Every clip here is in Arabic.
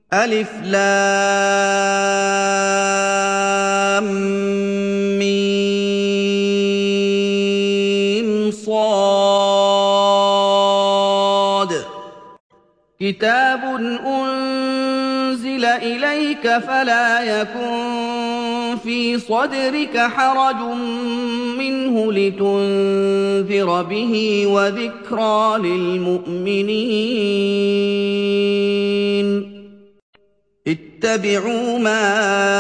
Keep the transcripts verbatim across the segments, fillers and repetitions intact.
ألف لام ميم صاد كتاب أنزل إليك فلا يكن في صدرك حرج منه لتنذر به وذكرى للمؤمنين اتبعوا ما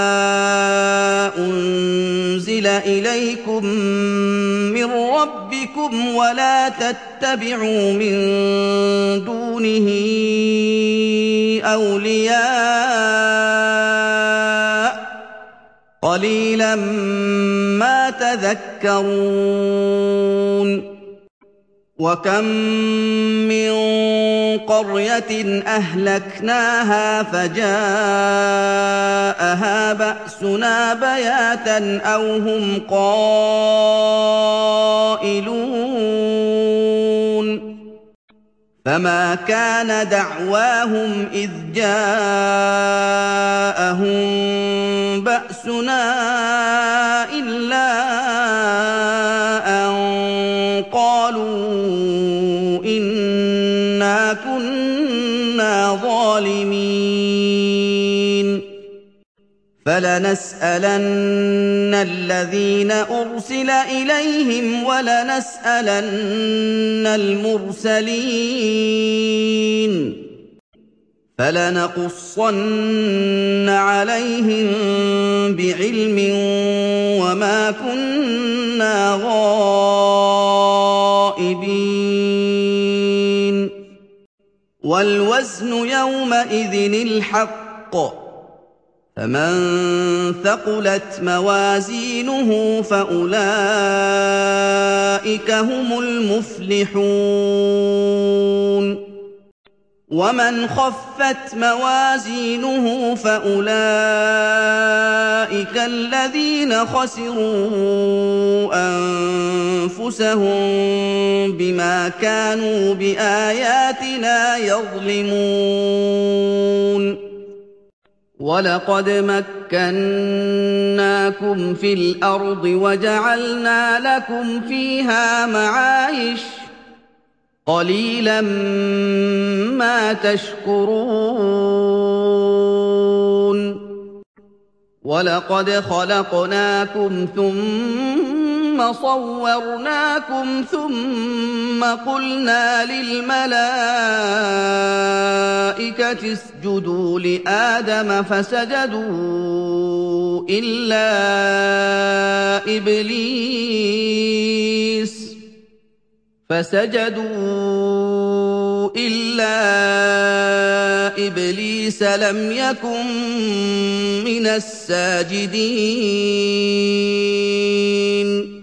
أنزل إليكم من ربكم ولا تتبعوا من دونه أولياء قليلا ما تذكرون وكم من قرية أهلكناها فجاءها بأسنا بياتا أو هم قائلون فما كان دعواهم إذ جاءهم بأسنا إلا أن قالوا إنا كنا ظالمين فلنسألن الذين أرسل إليهم ولنسألن المرسلين فلنقصن عليهم بعلم وما كنا غائبين والوزن يومئذ الحق فمن ثقلت موازينه فأولئك هم المفلحون ومن خفت موازينه فأولئك الذين خسروا أنفسهم بما كانوا بآياتنا يظلمون وَلَقَدْ مَكَّنَّاكُمْ فِي الْأَرْضِ وَجَعَلْنَا لَكُمْ فِيهَا مَعَايِشَ قَلِيلًا مَا تَشْكُرُونَ وَلَقَدْ خَلَقْنَاكُمْ ثُمَّ صَوَّرْنَاكُمْ ثُمَّ قُلْنَا لِلْمَلَائِكَةِ اسْجُدُوا لِآدَمَ فَسَجَدُوا إِلَّا إِبْلِيسَ فَسَجَدُوا إِلَّا إِبْلِيسَ لَمْ يَكُن مِّنَ السَّاجِدِينَ